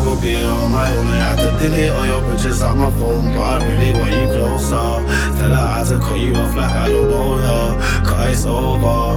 would be on my own. I had to delete all your pictures on my phone, but I really want you closer. Tell her I had to cut you off like I don't know her, cause it's over.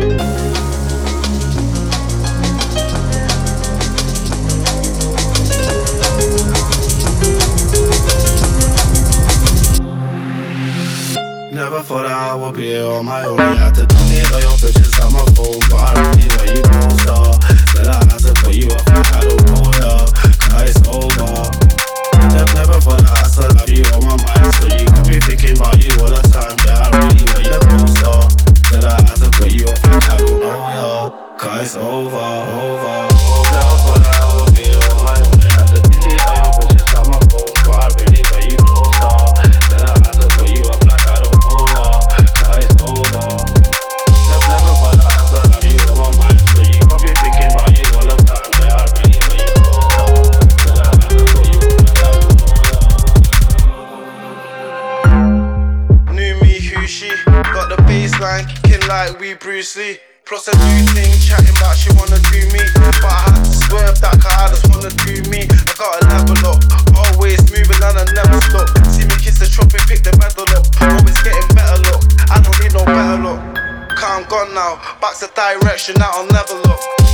Never thought that I would be on my own. I had to delete all your pictures on my phone, but I really want you closer. Said I had to cut you off like I don't know ya, cause it's over. Never thought that I still have you on my mind, so you could be thinking about you all the time. Yeah, I really want you closer. Said I had to cut you off like I don't know ya, cause it's over. Never thought that I would be on my own. I had to delete all your pictures on my phone, but I really want you closer. Said I had to cut you off like I don't know ya, cause it's over. Never thought that I still have you on my mind, so you could be thinking about you all the time. Yeah, I really want you closer. Said I had to cut you off like I don't know ya. Knew me, who she? Got the baseline kicking like we Bruce Lee. Plus a new thing, chatting about she wanna do me, but I had to swerve that cause I just wanna do me. I got a level up, always moving and I never stop. See me kiss the trophy, pick the medal up, always getting better luck. I don't need no better luck, cause I'm gone now, back to direction that I'll never look.